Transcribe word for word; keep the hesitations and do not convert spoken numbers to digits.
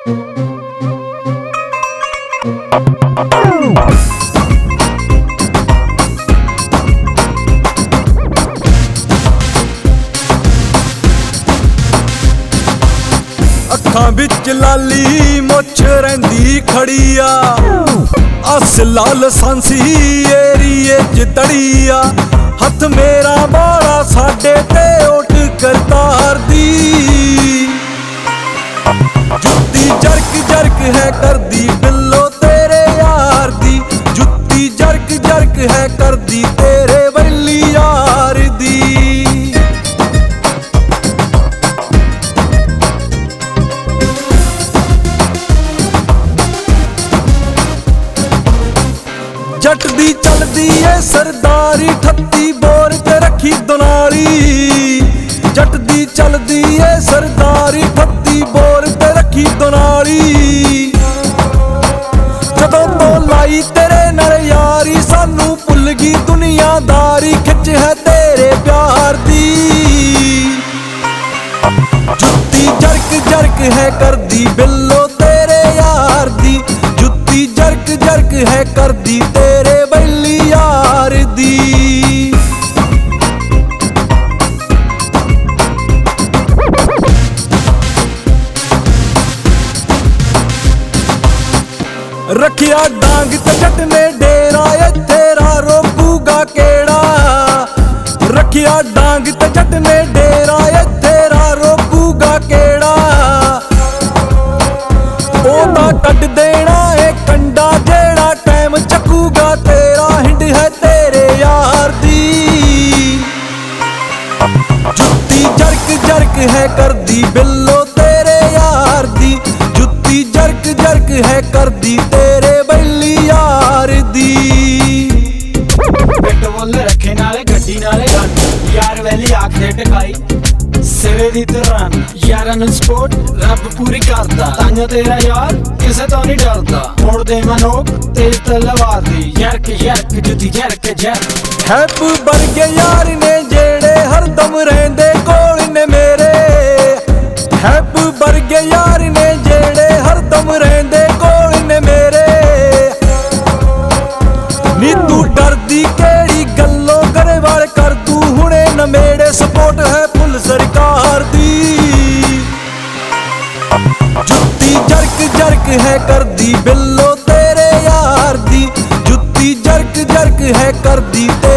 ਅੱਖਾਂ ਵਿੱਚ ਲਾਲੀ ਮੁੱਛ ਰਹਿੰਦੀ ਖੜੀ ਆ, ਅਸਲਾ ਲਾਇਸੈਂਸੀ ਏਰੀਏ ਚ ਤੜੀ ਆ। ਹੱਥ ਮੇਰਾ ਬਾਲਾ ਸਾਡੇ ਤੇ ਉੱਠ ਕਰਤਾਰ ਦੀ, ਜੁੱਤੀ ਜਰਕ ਜਰਕ ਹੈ ਕਰਦੀ ਬਿੱਲੋ ਤੇਰੇ ਯਾਰ ਦੀ, ਜੁੱਤੀ ਜਰਕ ਜਰਕ ਹੈ ਕਰਦੀ ਤੇਰੇ ਬੈਲੀ ਯਾਰ ਦੀ। ਜੱਟ ਦੀ ਚੱਲਦੀ ਏ ਸਰਦਾਰੀ ਠੱਤੀ ਬੋਰ ਤੇ ਰੱਖੀ ਦੁਨਾਲੀ, ਜੱਟ ਦੀ ਚੱਲਦੀ ਏ ਸਰਦਾਰੀ ਠੱਤੀ ਬੋਰ ਤੇ ਰੱਖੀ ਦੁਨਾਲੀ। ਜਦੋਂ ਤੋਂ ਲਾਈ ਤੇਰੇ ਨਾਲ ਯਾਰੀ ਸਾਨੂੰ ਭੁੱਲ ਗਈ ਦੁਨੀਆਦਾਰੀ, ਖਿੱਚ ਹੈ ਤੇਰੇ ਪਿਆਰ ਦੀ, ਜੁੱਤੀ ਜਰਕ ਜਰਕ ਹੈ ਕਰਦੀ ਬਿੱਲੋ ਤੇਰੇ ਯਾਰ ਦੀ, ਜੁੱਤੀ ਜਰਕ ਜਰਕ ਹੈ ਕਰਦੀ ਤੇਰੇ ਬੈਲੀ ਯਾਰ ਦੀ। ਰੱਖਿਆ ਡਾਂਗ ਤੇ ਜੱਟ ਨੇ ਡੇਰਾ, ਇੱਥੇ ਰਾ ਰੋਕੂਗਾ ਕਿਹੜਾ। ਰੱਖਿਆ ਡਾਂਗ ਤੇ ਜੱਟ ਨੇ ਡੇਰਾ, ਇੱਥੇ ਰਾ ਰੋਕੂਗਾ ਕਿਹੜਾ। ਉਹਦਾ ਕੱਢ ਦੇਣਾ ਏ ਕੰਡਾ ਜਿਹੜਾ ਟਾਈਮ ਚੱਕੂਗਾ ਤੇਰਾ, ਹਿੰਡ ਹੈ ਤੇਰੇ ਯਾਰ ਦੀ, ਜੁੱਤੀ ਜਰਕ ਜਰਕ ਹੈ ਕਰਦੀ ਬਿੱਲੋ ਤੇਰੇ ਯਾਰ ਦੀ, ਜੁੱਤੀ ਜਰਕ ਜਰਕ ਹੈ ਕਰਦੀ ਤੇਰੇ ਬੈਲੀ ਯਾਰ ਦੀ। ਪਿੰਡ ਵੱਲ ਰੱਖੇ ਨਾਲੇ ਗੱਡੀ ਨਾਲੇ ਗਨ, ਯਾਰ ਵੈਲੀ ਆਖ ਦੇ ਟਕਾਈ ਸਿਰੇ ਦੀ ਤਰ੍ਹਾਂ, ਯਾਰਾਂ ਨੂੰ ਸਪੋਰਟ ਰੱਬ ਪੂਰੀ ਕਰਦਾ, ਤਾਂਿਓ ਤੇਰਾ ਯਾਰ ਕਿਸੇ ਤੋਂ ਨਹੀਂ ਡਰਦਾ। ਮੋੜਦੇ ਮਨੋਕ ਤੇਜ਼ ਤਲਵਾਰ ਦੀ, ਯਰਕ ਯਰਕ ਜੁੱਤੀ ਜਰਕ ਜਰਕ। ਹੈਪ ਵਰਗੇ ਯਾਰ ਨੇ ਜਿਹੜੇ ਹਰਦਮ ਰਹਿੰਦੇ ਕੋਲ ਨੇ ਮੇਰੇ, ਹੈਪ ਵਰਗੇ ਯਾਰ ਨੇ ਜਿਹੜੇ ਹਰਦਮ ਰਹਿੰਦੇ ਕੋਲ ਨੇ ਮੇਰੇ। ਨੀ ਤੂੰ ਡਰਦੀ ਕਿਹੜੀ ਗੱਲੋਂ ਗਰੇਵਾਲ ਕਰ ਤੂੰ ਹੁਣੇ ਨਮੇੜੇ, ਸਪੋਰਟ ਹੈ ਫੁੱਲ ਸਰਕਾਰ ਦੀ, ਜੁੱਤੀ ਜਰਕ ਜਰਕ ਹੈ ਕਰਦੀ ਬਿੱਲੋ ਤੇਰੇ ਯਾਰ ਦੀ, ਜੁੱਤੀ ਜਰਕ ਜਰਕ ਹੈ ਕਰਦੀ ਤੇ